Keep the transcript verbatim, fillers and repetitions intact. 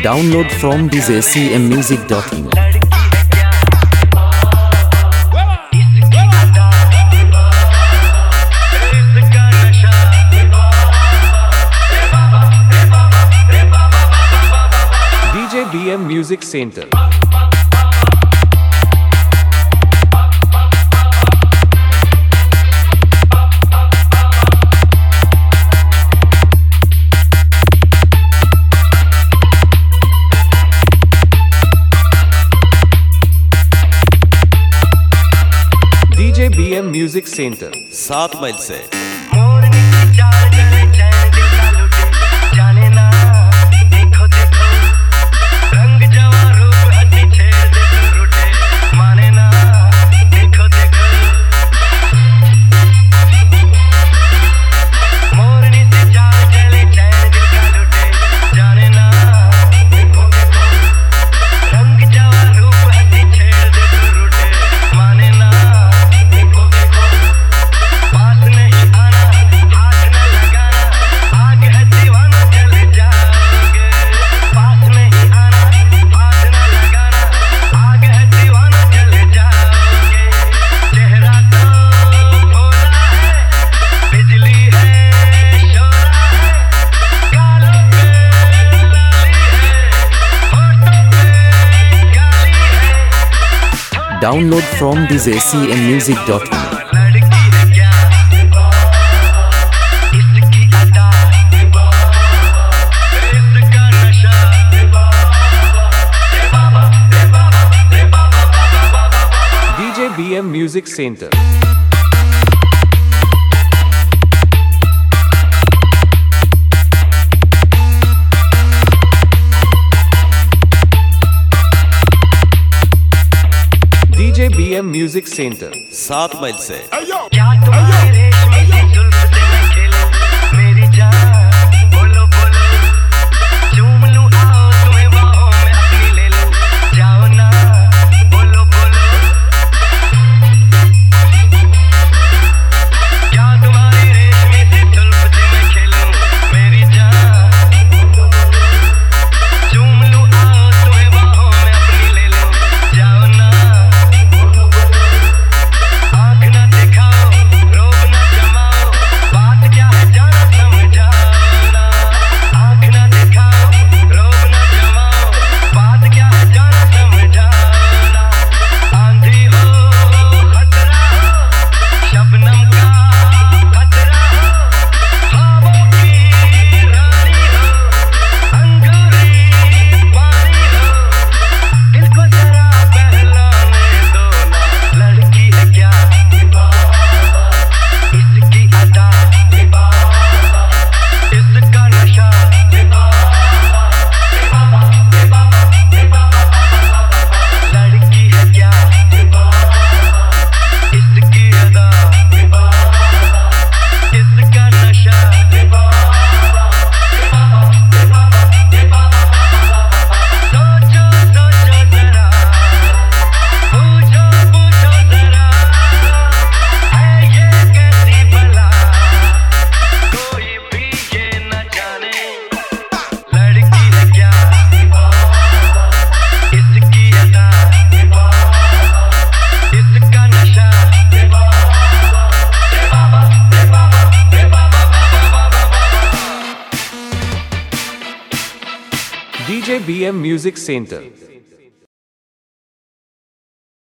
Download from d j c m music dot in. D J B M Music Center. D J B M Music Center. सात मील से Download from d j c m music dot in. D J B M Music Center. D J B M Music Center. सात मील से D J B M Music Center.